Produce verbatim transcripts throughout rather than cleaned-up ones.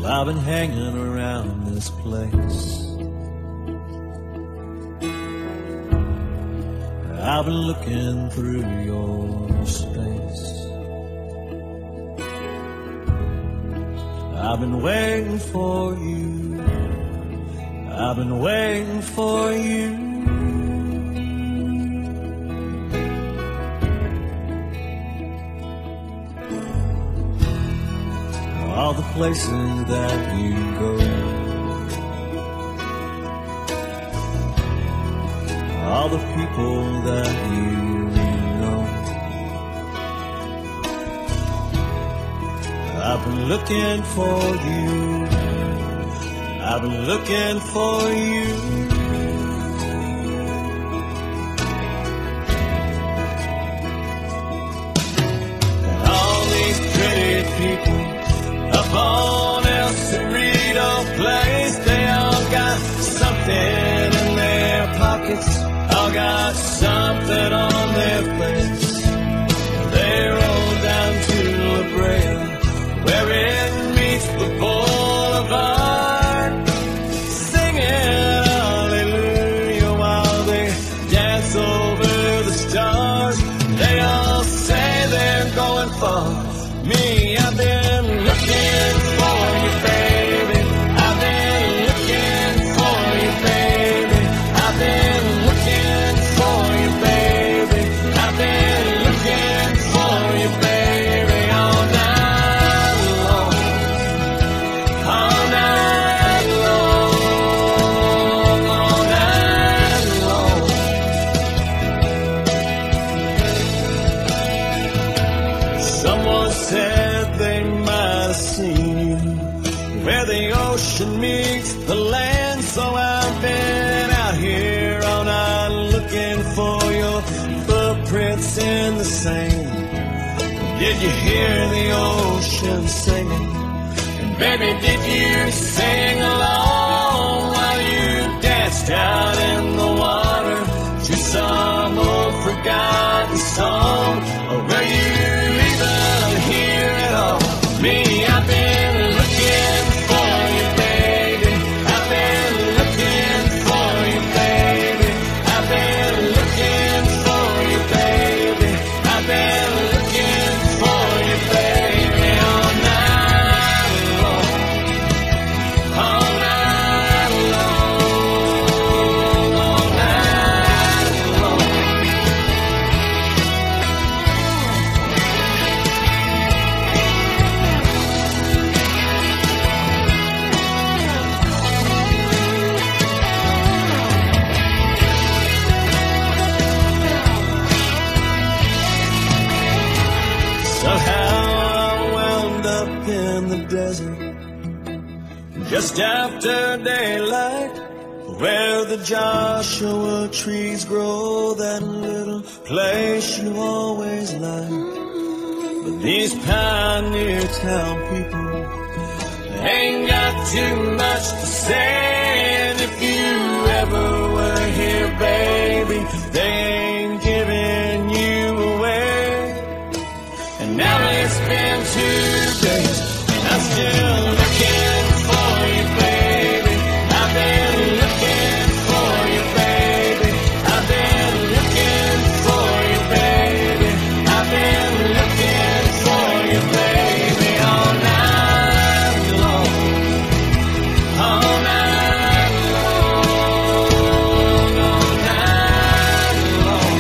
I've been hanging around this place. I've been looking through your space. I've been waiting for you. I've been waiting for you. All the places that you go, all the people that you know. I've been looking for you. I've been looking for you. And all these pretty people up on El Cerrito Place, they all got something in their pockets, all got something on their face. They roll down to La Brea, where it meets the boulevard, singing hallelujah while they dance over the stars. They all say they're going far. Me, I've been looking for you, baby. I've been looking for you, baby. I've been looking for you, baby. I've been looking for you, baby, all night long, all night long, all night long. Someone said they might have seen you where the ocean meets the land, so I've been out here all night looking for your footprints in the sand. Did you hear the ocean singing? And baby, did you sing along while you danced out in the water to some old forgotten song? Or were you even here at all? Me, I've been looking for you, baby. I've been looking for you, baby. I've been looking for you, baby. I've been looking for you, baby, all night long, all night long, all night long. Somehow I wound up in the desert just after daylight, where the Joshua trees grow, that little place you always liked. But these pioneer town people ain't got too much to say, and if you ever were here, baby, they ain't giving you away. And now it's been two days, and I'm still looking for you, baby. I've been looking for you, baby. I've been looking for you, baby. I've been looking for you, baby, all night long, all night long, all night long.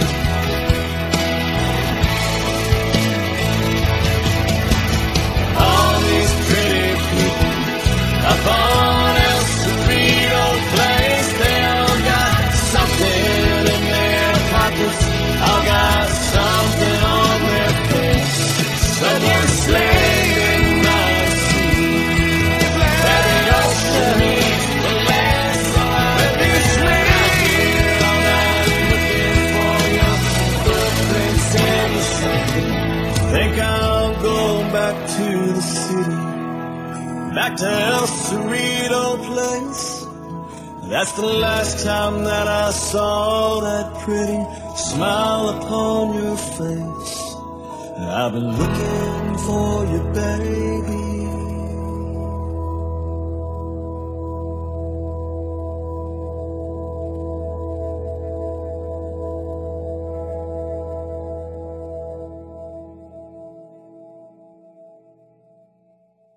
All these pretty people up on El Cerrito Place, they all got something in their pockets, all got something on their face. Someone slaying my sea, where the ocean meets the land, so I've been slaying all night looking for your footprints in the sand. Think I'll go back to the city, back to El Cerrito Place. That's the last time that I saw that pretty smile upon your face. I've been looking for you, baby.